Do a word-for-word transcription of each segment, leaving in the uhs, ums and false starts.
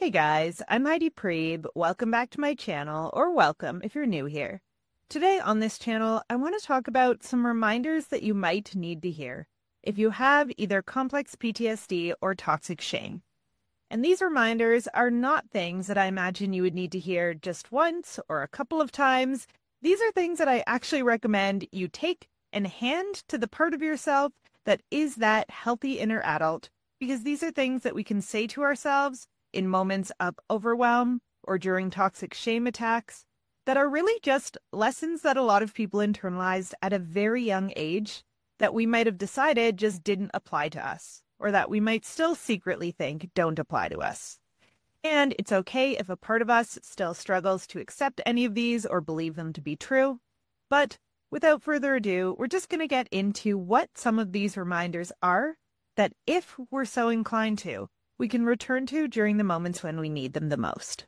Hey guys, I'm Heidi Priebe. Welcome back to my channel, or welcome if you're new here. Today on this channel, I want to talk about some reminders that you might need to hear if you have either complex P T S D or toxic shame. And these reminders are not things that I imagine you would need to hear just once or a couple of times. These are things that I actually recommend you take and hand to the part of yourself that is that healthy inner adult, because these are things that we can say to ourselves in moments of overwhelm or during toxic shame attacks that are really just lessons that a lot of people internalized at a very young age that we might have decided just didn't apply to us, or that we might still secretly think don't apply to us. And it's okay if a part of us still struggles to accept any of these or believe them to be true. But without further ado, we're just going to get into what some of these reminders are that, if we're so inclined to, we can return to during the moments when we need them the most.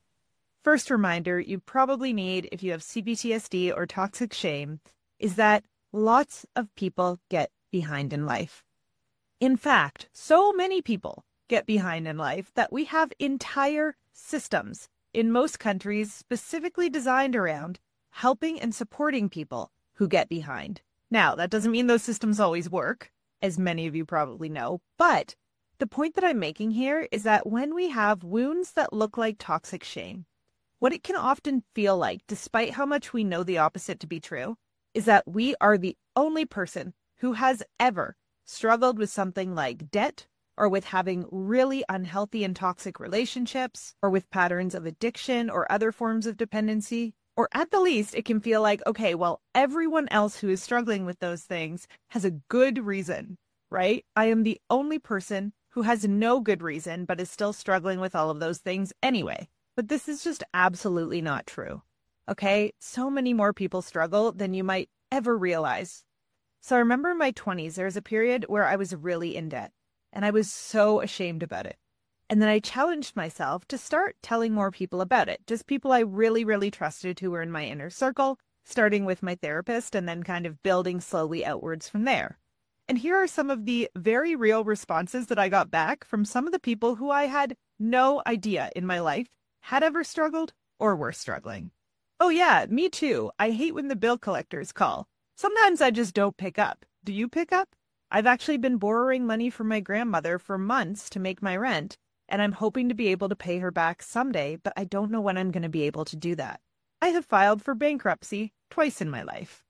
First reminder you probably need if you have C P T S D or toxic shame is that lots of people get behind in life. In fact, so many people get behind in life that we have entire systems in most countries specifically designed around helping and supporting people who get behind. Now, that doesn't mean those systems always work, as many of you probably know, but the point that I'm making here is that when we have wounds that look like toxic shame, what it can often feel like, despite how much we know the opposite to be true, is that we are the only person who has ever struggled with something like debt, or with having really unhealthy and toxic relationships, or with patterns of addiction or other forms of dependency. Or at the least, it can feel like, okay, well, everyone else who is struggling with those things has a good reason, right? I am the only person who has no good reason but is still struggling with all of those things anyway. But this is just absolutely not true. Okay? So many more people struggle than you might ever realize. So I remember in my twenties, there was a period where I was really in debt, and I was so ashamed about it. And then I challenged myself to start telling more people about it, just people I really, really trusted who were in my inner circle, starting with my therapist and then kind of building slowly outwards from there. And here are some of the very real responses that I got back from some of the people who I had no idea in my life had ever struggled or were struggling. Oh yeah, me too. I hate when the bill collectors call. Sometimes I just don't pick up. Do you pick up? I've actually been borrowing money from my grandmother for months to make my rent, and I'm hoping to be able to pay her back someday, but I don't know when I'm going to be able to do that. I have filed for bankruptcy twice in my life.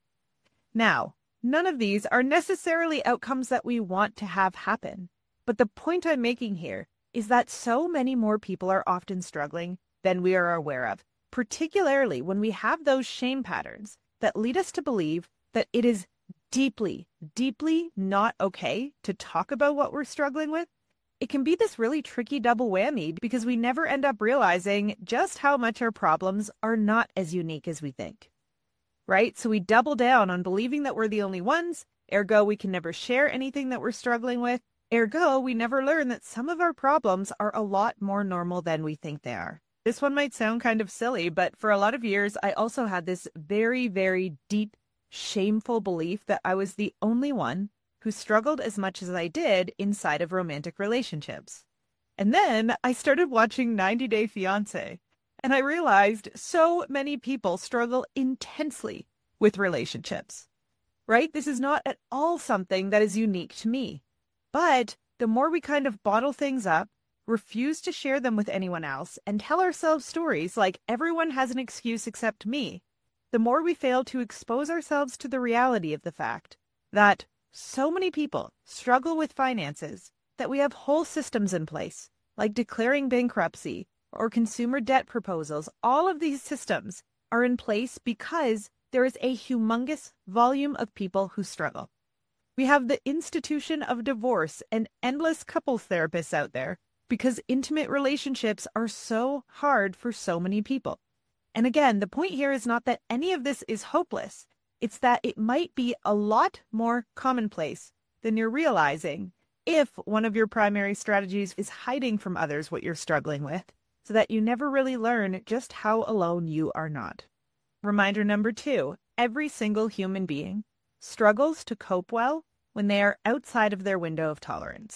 Now, none of these are necessarily outcomes that we want to have happen. But the point I'm making here is that so many more people are often struggling than we are aware of, particularly when we have those shame patterns that lead us to believe that it is deeply, deeply not okay to talk about what we're struggling with. It can be this really tricky double whammy because we never end up realizing just how much our problems are not as unique as we think. Right? So we double down on believing that we're the only ones, ergo we can never share anything that we're struggling with, ergo we never learn that some of our problems are a lot more normal than we think they are. This one might sound kind of silly, but for a lot of years I also had this very, very deep, shameful belief that I was the only one who struggled as much as I did inside of romantic relationships. And then I started watching ninety day fiancé. And I realized so many people struggle intensely with relationships, right? This is not at all something that is unique to me. But the more we kind of bottle things up, refuse to share them with anyone else, and tell ourselves stories like everyone has an excuse except me, the more we fail to expose ourselves to the reality of the fact that so many people struggle with finances that we have whole systems in place, like declaring bankruptcy, or consumer debt proposals. All of these systems are in place because there is a humongous volume of people who struggle. We have the institution of divorce and endless couples therapists out there because intimate relationships are so hard for so many people. And again, the point here is not that any of this is hopeless. It's that it might be a lot more commonplace than you're realizing if one of your primary strategies is hiding from others what you're struggling with, so that you never really learn just how alone you are not. Reminder number two, every single human being struggles to cope well when they are outside of their window of tolerance.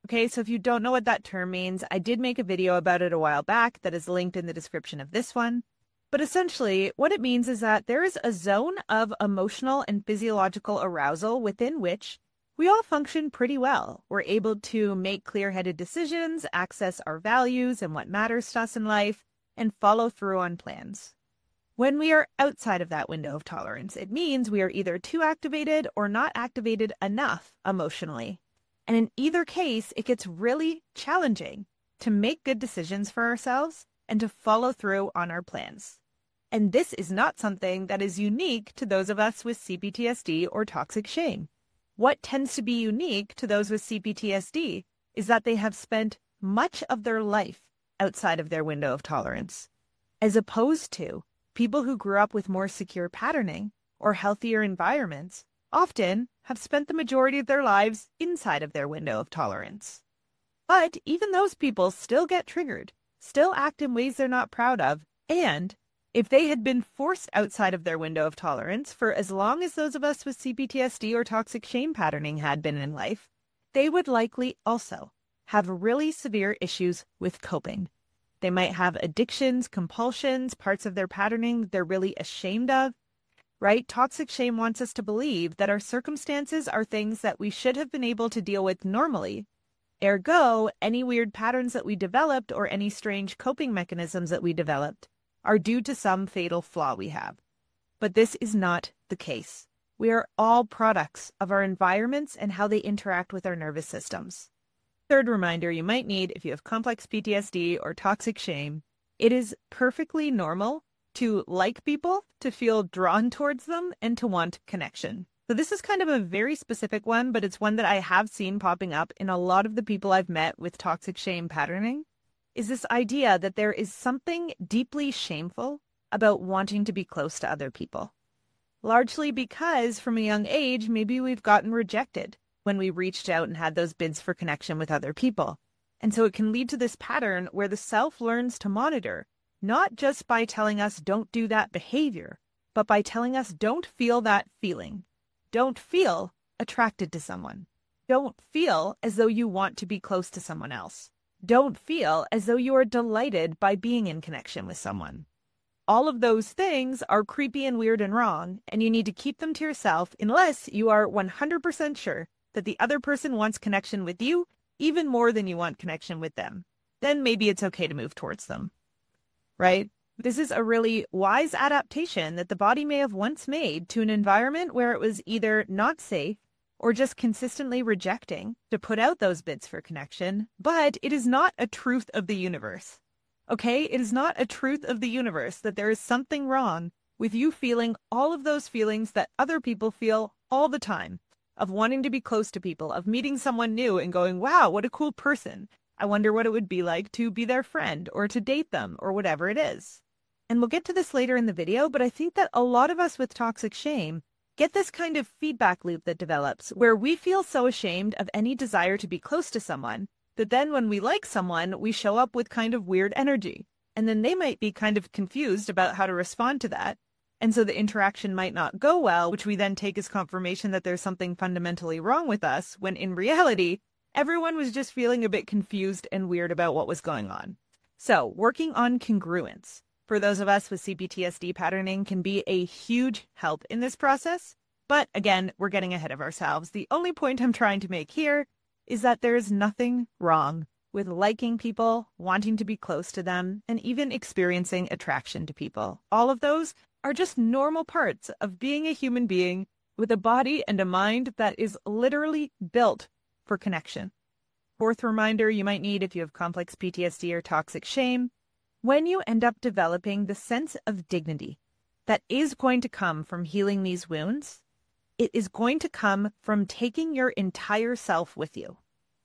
Okay, so if you don't know what that term means, I did make a video about it a while back that is linked in the description of this one. But essentially, what it means is that there is a zone of emotional and physiological arousal within which we all function pretty well. We're able to make clear-headed decisions, access our values and what matters to us in life, and follow through on plans. When we are outside of that window of tolerance, it means we are either too activated or not activated enough emotionally. And in either case, it gets really challenging to make good decisions for ourselves and to follow through on our plans. And this is not something that is unique to those of us with C P T S D or toxic shame. What tends to be unique to those with C P T S D is that they have spent much of their life outside of their window of tolerance, as opposed to people who grew up with more secure patterning or healthier environments often have spent the majority of their lives inside of their window of tolerance. But even those people still get triggered, still act in ways they're not proud of, and if they had been forced outside of their window of tolerance for as long as those of us with C P T S D or toxic shame patterning had been in life, they would likely also have really severe issues with coping. They might have addictions, compulsions, parts of their patterning they're really ashamed of, right? Toxic shame wants us to believe that our circumstances are things that we should have been able to deal with normally. Ergo, any weird patterns that we developed or any strange coping mechanisms that we developed are due to some fatal flaw we have. But this is not the case. We are all products of our environments and how they interact with our nervous systems. Third reminder you might need if you have complex P T S D or toxic shame, it is perfectly normal to like people, to feel drawn towards them, and to want connection. So this is kind of a very specific one, but it's one that I have seen popping up in a lot of the people I've met with toxic shame patterning, is this idea that there is something deeply shameful about wanting to be close to other people. Largely because from a young age, maybe we've gotten rejected when we reached out and had those bids for connection with other people. And so it can lead to this pattern where the self learns to monitor, not just by telling us don't do that behavior, but by telling us don't feel that feeling. Don't feel attracted to someone. Don't feel as though you want to be close to someone else. Don't feel as though you are delighted by being in connection with someone. All of those things are creepy and weird and wrong, and you need to keep them to yourself unless you are one hundred percent sure that the other person wants connection with you even more than you want connection with them. Then maybe it's okay to move towards them, right? This is a really wise adaptation that the body may have once made to an environment where it was either not safe or just consistently rejecting to put out those bids for connection, but it is not a truth of the universe. Okay? It is not a truth of the universe that there is something wrong with you feeling all of those feelings that other people feel all the time, of wanting to be close to people, of meeting someone new and going, wow, what a cool person. I wonder what it would be like to be their friend or to date them or whatever it is. And we'll get to this later in the video, but I think that a lot of us with toxic shame get this kind of feedback loop that develops where we feel so ashamed of any desire to be close to someone that then when we like someone, we show up with kind of weird energy. And then they might be kind of confused about how to respond to that. And so the interaction might not go well, which we then take as confirmation that there's something fundamentally wrong with us, when in reality, everyone was just feeling a bit confused and weird about what was going on. So working on congruence for those of us with C P T S D patterning can be a huge help in this process. But again, we're getting ahead of ourselves. The only point I'm trying to make here is that there is nothing wrong with liking people, wanting to be close to them, and even experiencing attraction to people. All of those are just normal parts of being a human being with a body and a mind that is literally built for connection. Fourth reminder you might need if you have complex P T S D or toxic shame: when you end up developing the sense of dignity that is going to come from healing these wounds, it is going to come from taking your entire self with you.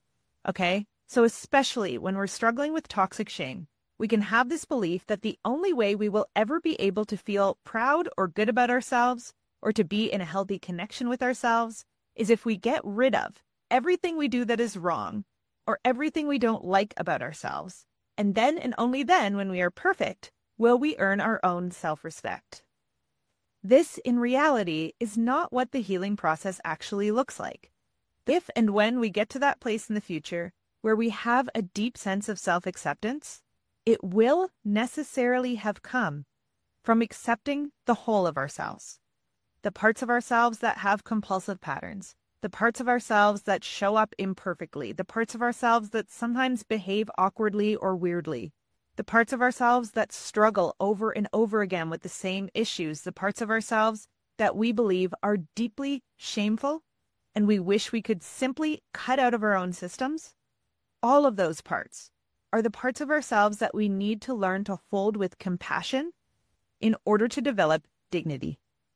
Okay? So especially when we're struggling with toxic shame, we can have this belief that the only way we will ever be able to feel proud or good about ourselves or to be in a healthy connection with ourselves is if we get rid of everything we do that is wrong or everything we don't like about ourselves. And then and only then, when we are perfect, will we earn our own self-respect. This, in reality, is not what the healing process actually looks like. If and when we get to that place in the future, where we have a deep sense of self-acceptance, it will necessarily have come from accepting the whole of ourselves. The parts of ourselves that have compulsive patterns, the parts of ourselves that show up imperfectly, the parts of ourselves that sometimes behave awkwardly or weirdly, the parts of ourselves that struggle over and over again with the same issues, the parts of ourselves that we believe are deeply shameful and we wish we could simply cut out of our own systems. All of those parts are the parts of ourselves that we need to learn to hold with compassion in order to develop dignity.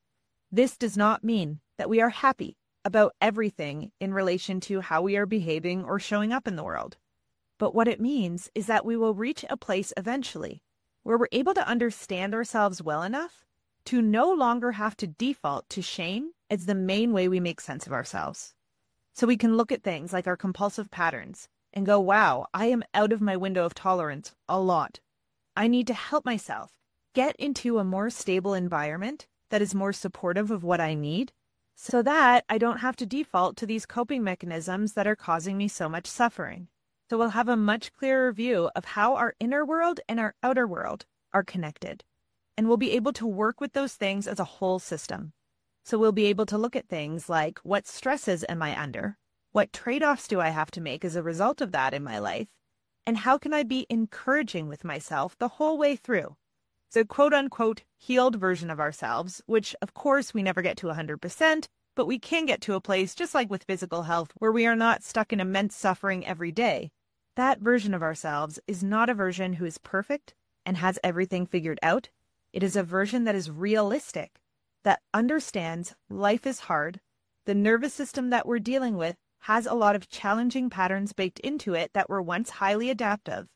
This does not mean that we are happy about everything in relation to how we are behaving or showing up in the world. But what it means is that we will reach a place eventually where we're able to understand ourselves well enough to no longer have to default to shame as the main way we make sense of ourselves. So we can look at things like our compulsive patterns and go, wow, I am out of my window of tolerance a lot. I need to help myself get into a more stable environment that is more supportive of what I need so that I don't have to default to these coping mechanisms that are causing me so much suffering. So we'll have a much clearer view of how our inner world and our outer world are connected. And we'll be able to work with those things as a whole system. So we'll be able to look at things like, what stresses am I under? What trade-offs do I have to make as a result of that in my life? And how can I be encouraging with myself the whole way through? So quote-unquote healed version of ourselves, which of course we never get to one hundred percent, but we can get to a place just like with physical health where we are not stuck in immense suffering every day. That version of ourselves is not a version who is perfect and has everything figured out. It is a version that is realistic, that understands life is hard. The nervous system that we're dealing with has a lot of challenging patterns baked into it that were once highly adaptive.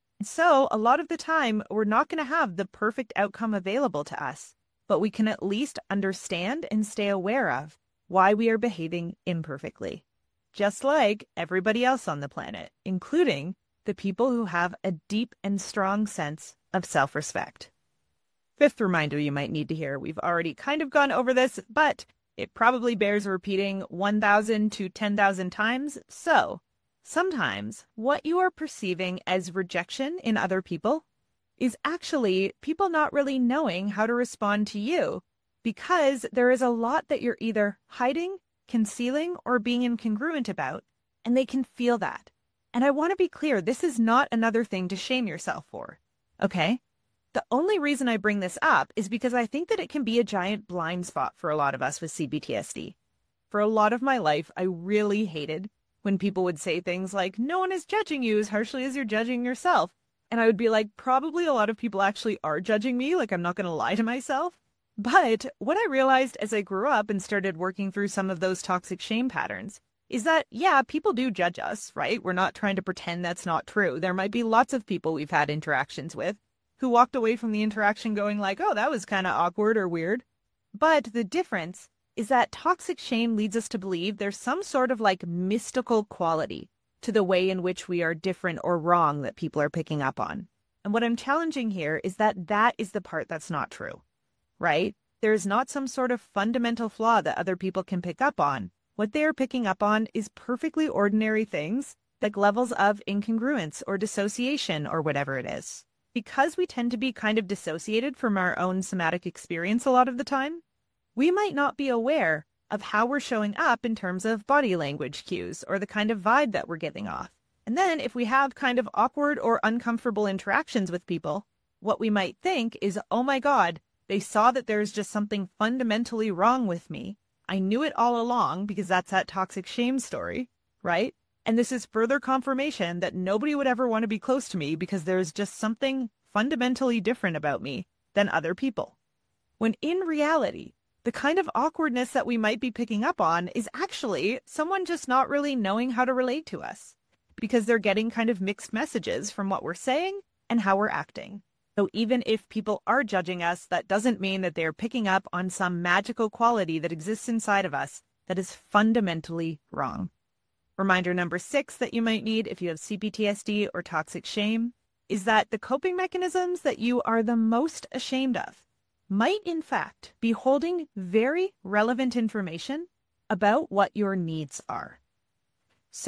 So a lot of the time, we're not going to have the perfect outcome available to us, but we can at least understand and stay aware of why we are behaving imperfectly, just like everybody else on the planet, including the people who have a deep and strong sense of self-respect. Fifth reminder you might need to hear. We've already kind of gone over this, but it probably bears repeating one thousand to ten thousand times. So sometimes what you are perceiving as rejection in other people is actually people not really knowing how to respond to you because there is a lot that you're either hiding, concealing, or being incongruent about, and they can feel that. And I want to be clear, this is not another thing to shame yourself for, okay? The only reason I bring this up is because I think that it can be a giant blind spot for a lot of us with C B T S D. For a lot of my life, I really hated when people would say things like, no one is judging you as harshly as you're judging yourself. And I would be like, probably a lot of people actually are judging me, like I'm not going to lie to myself. But what I realized as I grew up and started working through some of those toxic shame patterns is that, yeah, people do judge us, right? We're not trying to pretend that's not true. There might be lots of people we've had interactions with who walked away from the interaction going like, oh, that was kind of awkward or weird. But the difference is that toxic shame leads us to believe there's some sort of like mystical quality to the way in which we are different or wrong that people are picking up on. And what I'm challenging here is that that is the part that's not true, right? There is not some sort of fundamental flaw that other people can pick up on. What they are picking up on is perfectly ordinary things like levels of incongruence or dissociation or whatever it is. Because we tend to be kind of dissociated from our own somatic experience a lot of the time, we might not be aware of how we're showing up in terms of body language cues or the kind of vibe that we're giving off. And then if we have kind of awkward or uncomfortable interactions with people, what we might think is, oh my God, they saw that there's just something fundamentally wrong with me. I knew it all along because that's that toxic shame story, right? And this is further confirmation that nobody would ever want to be close to me because there's just something fundamentally different about me than other people. When in reality, the kind of awkwardness that we might be picking up on is actually someone just not really knowing how to relate to us because they're getting kind of mixed messages from what we're saying and how we're acting. So even if people are judging us, that doesn't mean that they're picking up on some magical quality that exists inside of us that is fundamentally wrong. Reminder number six that you might need if you have C P T S D or toxic shame is that the coping mechanisms that you are the most ashamed of might in fact be holding very relevant information about what your needs are. So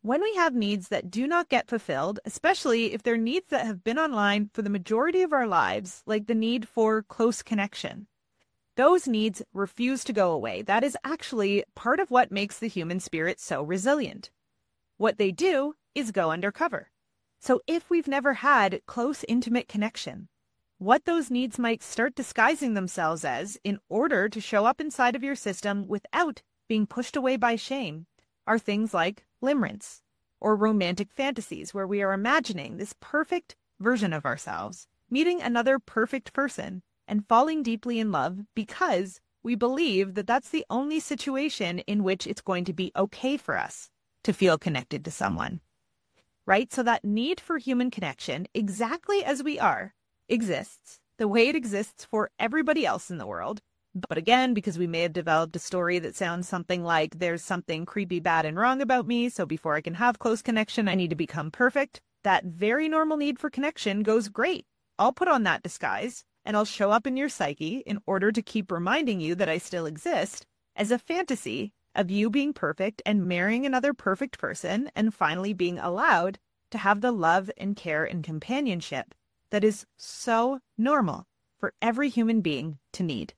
When we have needs that do not get fulfilled, especially if they're needs that have been online for the majority of our lives, like the need for close connection, those needs refuse to go away. That is actually part of what makes the human spirit so resilient. What they do is go undercover. So if we've never had close, intimate connection, what those needs might start disguising themselves as in order to show up inside of your system without being pushed away by shame are things like limerence or romantic fantasies, where we are imagining this perfect version of ourselves, meeting another perfect person, and falling deeply in love because we believe that that's the only situation in which it's going to be okay for us to feel connected to someone. Right? So that need for human connection, exactly as we are, exists the way it exists for everybody else in the world. But again, because we may have developed a story that sounds something like there's something creepy, bad, and wrong about me, so before I can have close connection, I need to become perfect, that very normal need for connection goes, great. I'll put on that disguise, and I'll show up in your psyche in order to keep reminding you that I still exist as a fantasy of you being perfect and marrying another perfect person and finally being allowed to have the love and care and companionship that is so normal for every human being to need.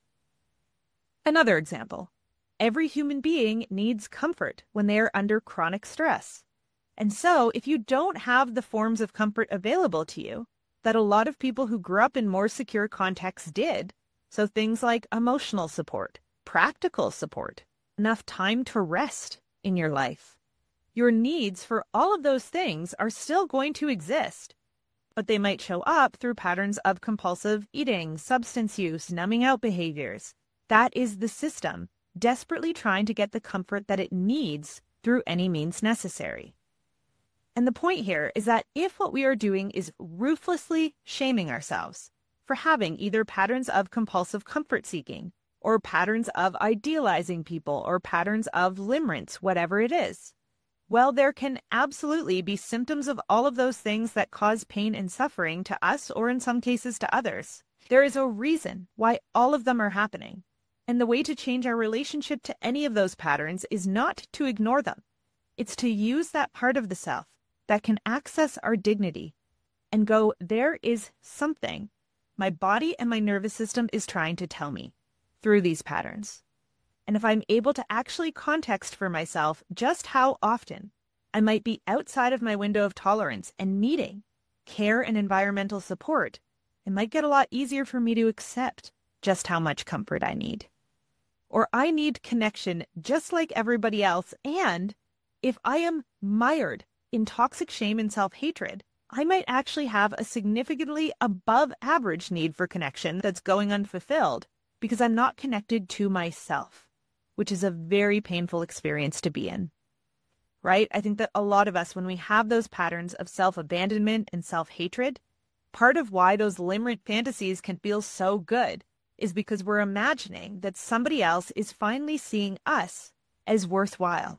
Another example, every human being needs comfort when they are under chronic stress. And so if you don't have the forms of comfort available to you that a lot of people who grew up in more secure contexts did, so things like emotional support, practical support, enough time to rest in your life, your needs for all of those things are still going to exist, but they might show up through patterns of compulsive eating, substance use, numbing out behaviors. That is the system desperately trying to get the comfort that it needs through any means necessary. And the point here is that if what we are doing is ruthlessly shaming ourselves for having either patterns of compulsive comfort seeking, or patterns of idealizing people, or patterns of limerence, whatever it is, well, there can absolutely be symptoms of all of those things that cause pain and suffering to us, or in some cases to others. There is a reason why all of them are happening. And the way to change our relationship to any of those patterns is not to ignore them. It's to use that part of the self that can access our dignity and go, there is something my body and my nervous system is trying to tell me through these patterns. And if I'm able to actually context for myself just how often I might be outside of my window of tolerance and needing care and environmental support, it might get a lot easier for me to accept just how much comfort I need. Or I need connection just like everybody else. And if I am mired in toxic shame and self-hatred, I might actually have a significantly above average need for connection that's going unfulfilled because I'm not connected to myself, which is a very painful experience to be in. Right? I think that a lot of us, when we have those patterns of self-abandonment and self-hatred, part of why those limerent fantasies can feel so good is because we're imagining that somebody else is finally seeing us as worthwhile.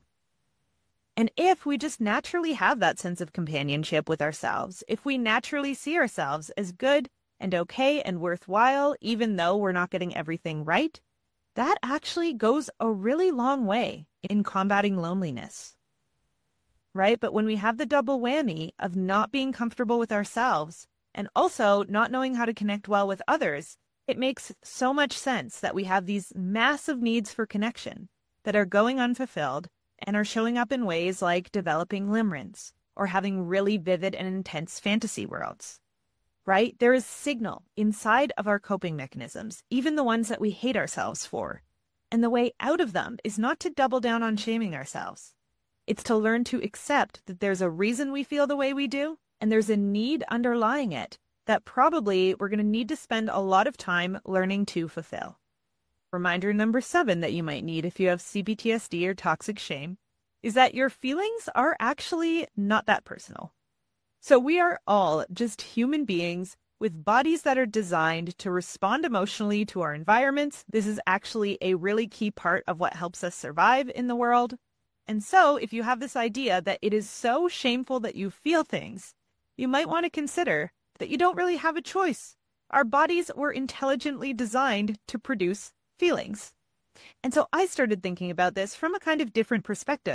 And if we just naturally have that sense of companionship with ourselves, if we naturally see ourselves as good and okay and worthwhile, even though we're not getting everything right, that actually goes a really long way in combating loneliness. Right? But when we have the double whammy of not being comfortable with ourselves and also not knowing how to connect well with others, it makes so much sense that we have these massive needs for connection that are going unfulfilled and are showing up in ways like developing limerence or having really vivid and intense fantasy worlds. Right? There is signal inside of our coping mechanisms, even the ones that we hate ourselves for. And the way out of them is not to double down on shaming ourselves. It's to learn to accept that there's a reason we feel the way we do, and there's a need underlying it that probably we're going to need to spend a lot of time learning to fulfill. Reminder number seven that you might need if you have C P T S D or toxic shame is that your feelings are actually not that personal. So we are all just human beings with bodies that are designed to respond emotionally to our environments. This is actually a really key part of what helps us survive in the world. And so if you have this idea that it is so shameful that you feel things, you might want to consider that you don't really have a choice. Our bodies were intelligently designed to produce feelings. And so I started thinking about this from a kind of different perspective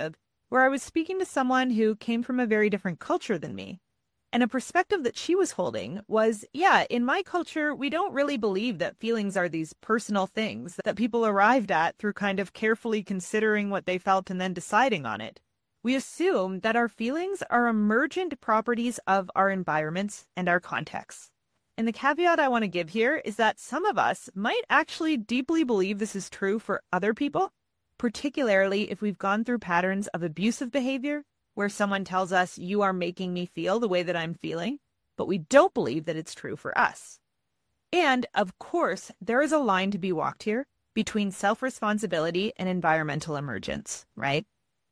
where I was speaking to someone who came from a very different culture than me. And a perspective that she was holding was, yeah, in my culture, we don't really believe that feelings are these personal things that people arrived at through kind of carefully considering what they felt and then deciding on it. We assume that our feelings are emergent properties of our environments and our contexts. And the caveat I want to give here is that some of us might actually deeply believe this is true for other people, particularly if we've gone through patterns of abusive behavior where someone tells us, you are making me feel the way that I'm feeling, but we don't believe that it's true for us. And of course, there is a line to be walked here between self-responsibility and environmental emergence, right?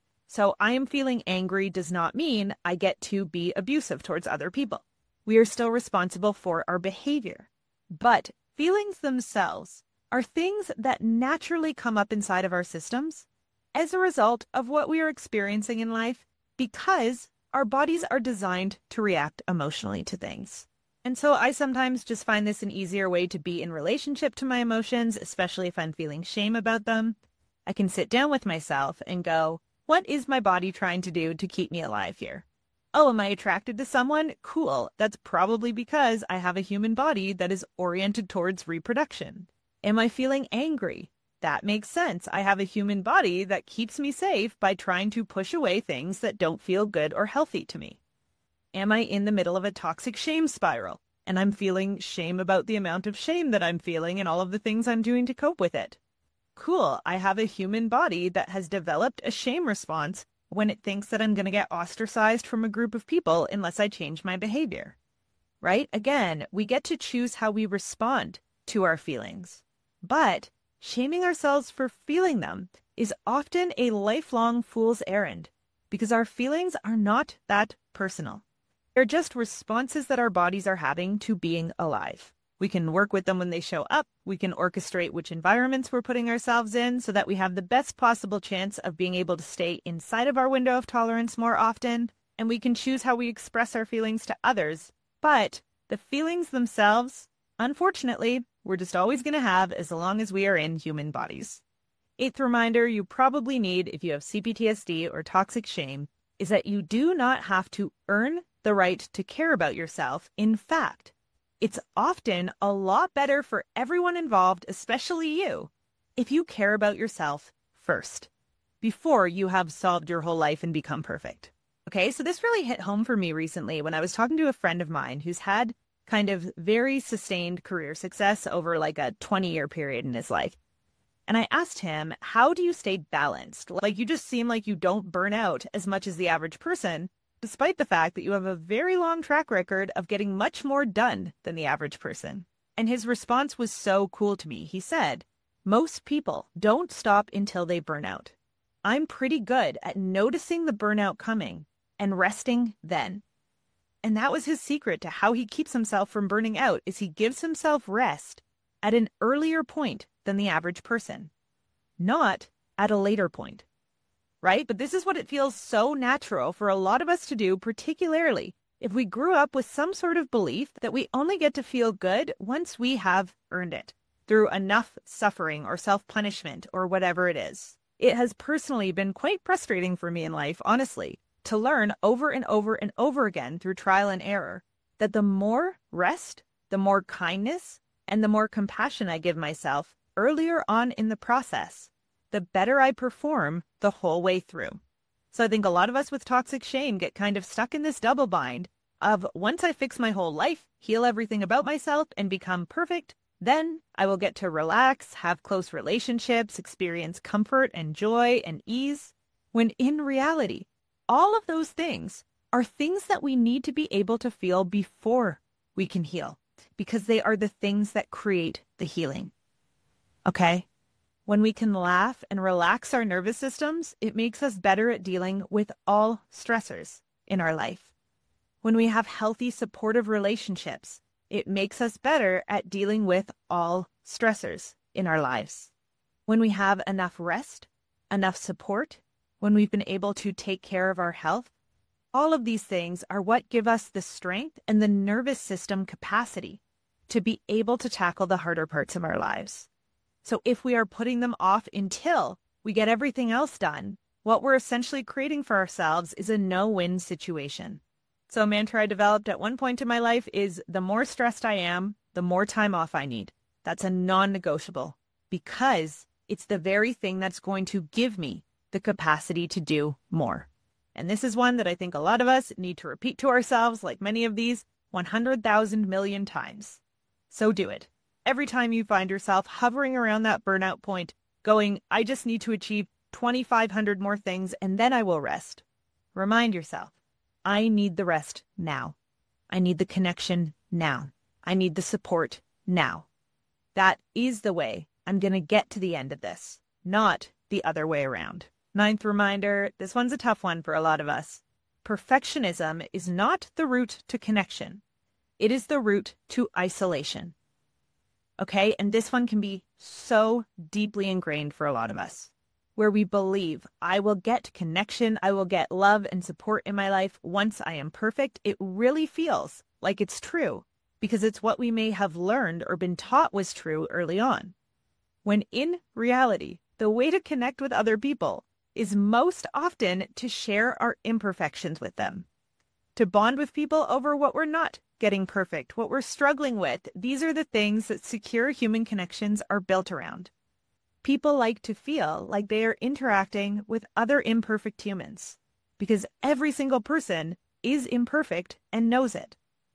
So I am feeling angry does not mean I get to be abusive towards other people. We are still responsible for our behavior. But feelings themselves are things that naturally come up inside of our systems as a result of what we are experiencing in life, because our bodies are designed to react emotionally to things. And so I sometimes just find this an easier way to be in relationship to my emotions, especially if I'm feeling shame about them. I can sit down with myself and go, what is my body trying to do to keep me alive here? Oh, am I attracted to someone? Cool. That's probably because I have a human body that is oriented towards reproduction. Am I feeling angry? That makes sense. I have a human body that keeps me safe by trying to push away things that don't feel good or healthy to me. Am I in the middle of a toxic shame spiral and I'm feeling shame about the amount of shame that I'm feeling and all of the things I'm doing to cope with it? Cool. I have a human body that has developed a shame response when it thinks that I'm going to get ostracized from a group of people unless I change my behavior. Right? Again, we get to choose how we respond to our feelings. But shaming ourselves for feeling them is often a lifelong fool's errand because our feelings are not that personal. They're just responses that our bodies are having to being alive. We can work with them when they show up. We can orchestrate which environments we're putting ourselves in so that we have the best possible chance of being able to stay inside of our window of tolerance more often. And we can choose how we express our feelings to others. But the feelings themselves, unfortunately, we're just always going to have as long as we are in human bodies. Eighth reminder you probably need if you have C P T S D or toxic shame is that you do not have to earn the right to care about yourself. In fact, it's often a lot better for everyone involved, especially you, if you care about yourself first, before you have solved your whole life and become perfect. Okay, so this really hit home for me recently when I was talking to a friend of mine who's had kind of very sustained career success over like a twenty-year period in his life. And I asked him, how do you stay balanced? Like, you just seem like you don't burn out as much as the average person, despite the fact that you have a very long track record of getting much more done than the average person. And his response was so cool to me. He said, most people don't stop until they burn out. I'm pretty good at noticing the burnout coming and resting then. And that was his secret to how he keeps himself from burning out, is he gives himself rest at an earlier point than the average person, not at a later point, right? But this is what it feels so natural for a lot of us to do, particularly if we grew up with some sort of belief that we only get to feel good once we have earned it through enough suffering or self-punishment or whatever it is. It has personally been quite frustrating for me in life, honestly, to learn over and over and over again through trial and error that the more rest, the more kindness, and the more compassion I give myself earlier on in the process, the better I perform the whole way through. So I think a lot of us with toxic shame get kind of stuck in this double bind of once I fix my whole life, heal everything about myself, and become perfect, then I will get to relax, have close relationships, experience comfort and joy and ease, when in reality, all of those things are things that we need to be able to feel before we can heal, because they are the things that create the healing. Okay? When we can laugh and relax our nervous systems, it makes us better at dealing with all stressors in our life. When we have healthy, supportive relationships, it makes us better at dealing with all stressors in our lives. When we have enough rest, enough support, when we've been able to take care of our health, all of these things are what give us the strength and the nervous system capacity to be able to tackle the harder parts of our lives. So if we are putting them off until we get everything else done, what we're essentially creating for ourselves is a no-win situation. So a mantra I developed at one point in my life is, the more stressed I am, the more time off I need. That's a non-negotiable, because it's the very thing that's going to give me the capacity to do more. And this is one that I think a lot of us need to repeat to ourselves, like many of these, one hundred thousand million times. So do it. Every time you find yourself hovering around that burnout point, going, I just need to achieve twenty-five hundred more things and then I will rest. Remind yourself, I need the rest now. I need the connection now. I need the support now. That is the way I'm going to get to the end of this, not the other way around. Ninth reminder, this one's a tough one for a lot of us. Perfectionism is not the route to connection. It is the route to isolation. Okay, and this one can be so deeply ingrained for a lot of us, where we believe I will get connection, I will get love and support in my life once I am perfect. It really feels like it's true because it's what we may have learned or been taught was true early on. When in reality, the way to connect with other people is most often to share our imperfections with them, to bond with people over what we're not getting perfect, what we're struggling with. These are the things that secure human connections are built around. People like to feel like they are interacting with other imperfect humans because every single person is imperfect and knows it,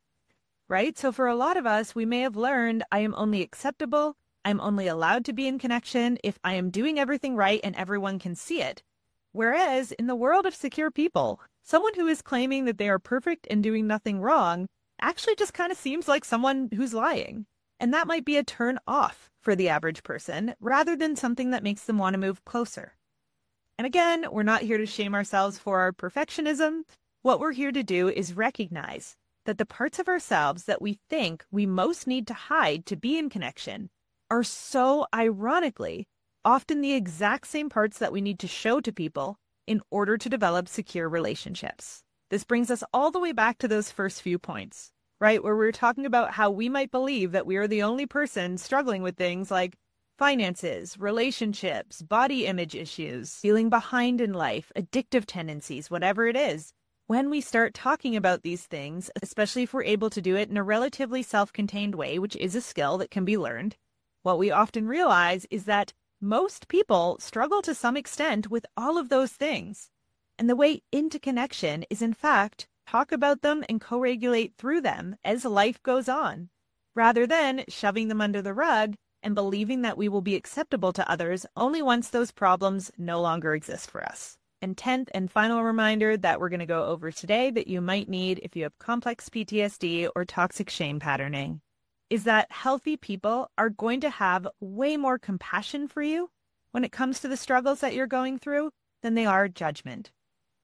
right? So for a lot of us, we may have learned I am only acceptable, I'm only allowed to be in connection if I am doing everything right and everyone can see it. Whereas in the world of secure people, someone who is claiming that they are perfect and doing nothing wrong actually just kind of seems like someone who's lying. And that might be a turn off for the average person rather than something that makes them want to move closer. And again, we're not here to shame ourselves for our perfectionism. What we're here to do is recognize that the parts of ourselves that we think we most need to hide to be in connection are so ironically often the exact same parts that we need to show to people in order to develop secure relationships. This brings us all the way back to those first few points, right? Where we were talking about how we might believe that we are the only person struggling with things like finances, relationships, body image issues, feeling behind in life, addictive tendencies, whatever it is. When we start talking about these things, especially if we're able to do it in a relatively self-contained way, which is a skill that can be learned, what we often realize is that most people struggle to some extent with all of those things. And the way into connection is, in fact, talk about them and co-regulate through them as life goes on, rather than shoving them under the rug and believing that we will be acceptable to others only once those problems no longer exist for us. And tenth and final reminder that we're going to go over today that you might need if you have complex P T S D or toxic shame patterning is that healthy people are going to have way more compassion for you when it comes to the struggles that you're going through than they are judgment,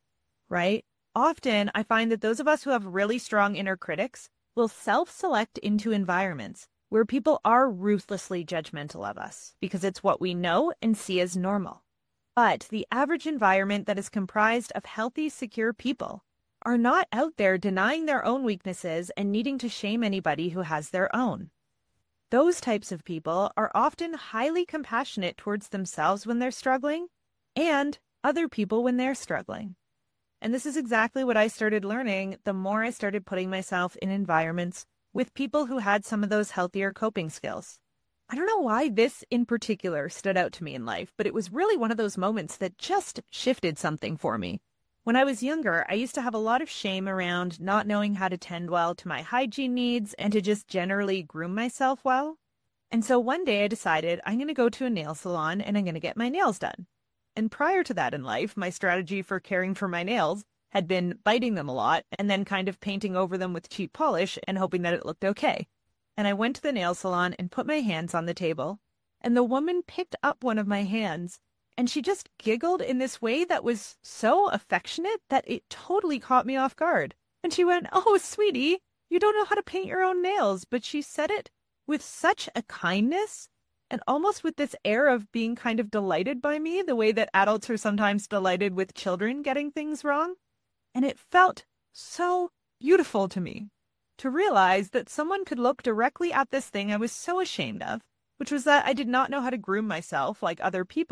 right? Often, I find that those of us who have really strong inner critics will self-select into environments where people are ruthlessly judgmental of us because it's what we know and see as normal. But the average environment that is comprised of healthy, secure people are not out there denying their own weaknesses and needing to shame anybody who has their own. Those types of people are often highly compassionate towards themselves when they're struggling and other people when they're struggling. And this is exactly what I started learning the more I started putting myself in environments with people who had some of those healthier coping skills. I don't know why this in particular stood out to me in life, but it was really one of those moments that just shifted something for me. When I was younger, I used to have a lot of shame around not knowing how to tend well to my hygiene needs and to just generally groom myself well. And so one day I decided I'm going to go to a nail salon and I'm going to get my nails done. And prior to that in life, my strategy for caring for my nails had been biting them a lot and then kind of painting over them with cheap polish and hoping that it looked okay. And I went to the nail salon and put my hands on the table, and the woman picked up one of my hands and she just giggled in this way that was so affectionate that it totally caught me off guard. And she went, "Oh, sweetie, you don't know how to paint your own nails." But she said it with such a kindness and almost with this air of being kind of delighted by me, the way that adults are sometimes delighted with children getting things wrong. And it felt so beautiful to me to realize that someone could look directly at this thing I was so ashamed of, which was that I did not know how to groom myself like other people,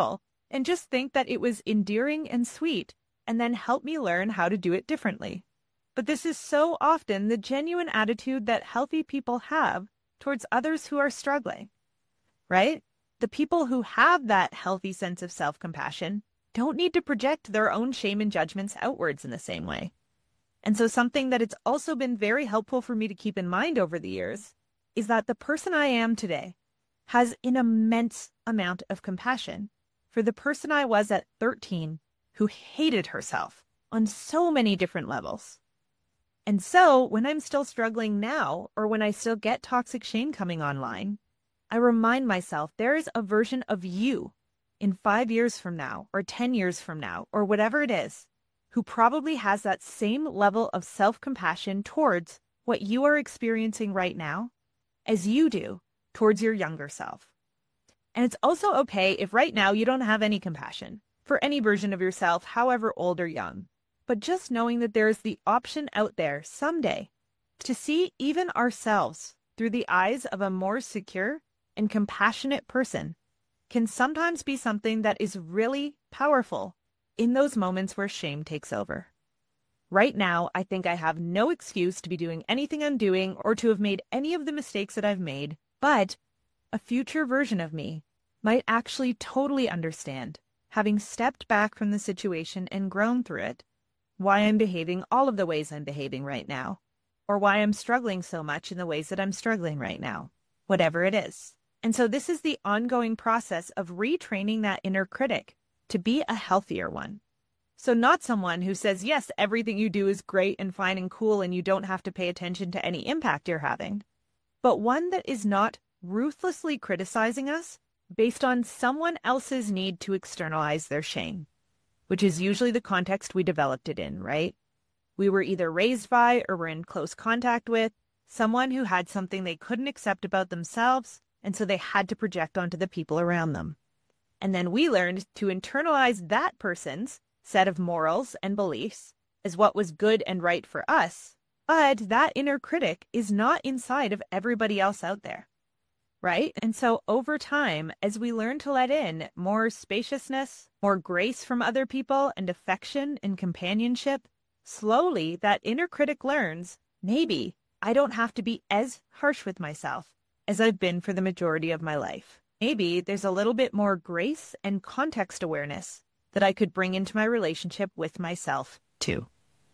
and just think that it was endearing and sweet, and then help me learn how to do it differently. But this is so often the genuine attitude that healthy people have towards others who are struggling, right? The people who have that healthy sense of self-compassion don't need to project their own shame and judgments outwards in the same way. And so something that it's also been very helpful for me to keep in mind over the years is that the person I am today has an immense amount of compassion for the person I was at thirteen who hated herself on so many different levels. And so when I'm still struggling now, or when I still get toxic shame coming online, I remind myself there is a version of you in five years from now, or ten years from now, or whatever it is, who probably has that same level of self-compassion towards what you are experiencing right now as you do towards your younger self. And it's also okay if right now you don't have any compassion for any version of yourself, however old or young. But just knowing that there is the option out there someday to see even ourselves through the eyes of a more secure and compassionate person can sometimes be something that is really powerful in those moments where shame takes over. Right now, I think I have no excuse to be doing anything I'm doing or to have made any of the mistakes that I've made, but a future version of me might actually totally understand, having stepped back from the situation and grown through it, why I'm behaving all of the ways I'm behaving right now, or why I'm struggling so much in the ways that I'm struggling right now, whatever it is. And so this is the ongoing process of retraining that inner critic to be a healthier one. So not someone who says, yes, everything you do is great and fine and cool and you don't have to pay attention to any impact you're having, but one that is not ruthlessly criticizing us based on someone else's need to externalize their shame, which is usually the context we developed it in, right? We were either raised by or were in close contact with someone who had something they couldn't accept about themselves, and so they had to project onto the people around them. And then we learned to internalize that person's set of morals and beliefs as what was good and right for us, but that inner critic is not inside of everybody else out there, right? And so over time, as we learn to let in more spaciousness, more grace from other people, and affection and companionship, slowly that inner critic learns, maybe I don't have to be as harsh with myself as I've been for the majority of my life. Maybe there's a little bit more grace and context awareness that I could bring into my relationship with myself too.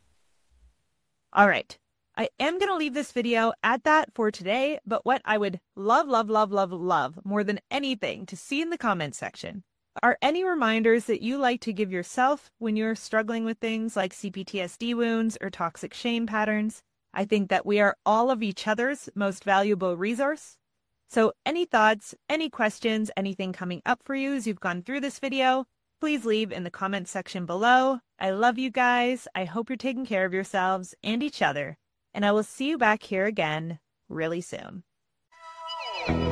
All right. I am going to leave this video at that for today, but what I would love, love, love, love, love more than anything to see in the comments section are any reminders that you like to give yourself when you're struggling with things like C P T S D wounds or toxic shame patterns. I think that we are all of each other's most valuable resource. So any thoughts, any questions, anything coming up for you as you've gone through this video, please leave in the comments section below. I love you guys. I hope you're taking care of yourselves and each other. And I will see you back here again really soon.